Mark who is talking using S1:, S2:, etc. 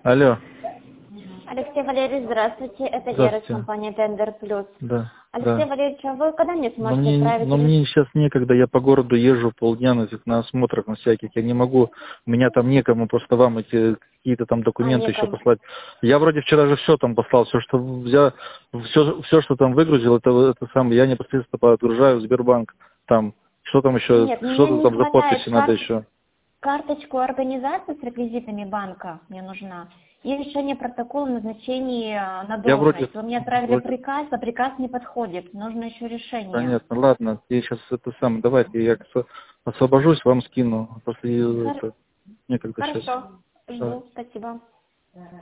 S1: Алло.
S2: Алексей Валерьевич, здравствуйте. Это Вера из
S1: Здравствуйте.
S2: компании Тендер Плюс.
S1: Да.
S2: Алексей
S1: Да.
S2: Валерьевич, а вы когда мне
S1: Но
S2: сможете отправить?
S1: мне сейчас некогда, я по городу езжу полдня на осмотрах, на всяких, я не могу, у меня там некому просто вам эти какие-то там документы еще
S2: Некому.
S1: послать. Я вроде вчера же все там послал, все, что взял, все, что там выгрузил, это сам, я непосредственно подгружаю в Сбербанк, там, что там еще,
S2: Нет, мне
S1: что-то
S2: не
S1: там за
S2: хватает
S1: подписи надо еще.
S2: карточку организации с реквизитами банка мне нужна. И решение протокола назначения на
S1: Я вроде,
S2: должность. Вы мне отправили приказ, а приказ не подходит. Нужно еще решение.
S1: понятно, ладно, я сейчас давайте я освобожусь, вам скину, просто
S2: Хор-
S1: некогда сейчас.
S2: Хорошо. Жду. Спасибо.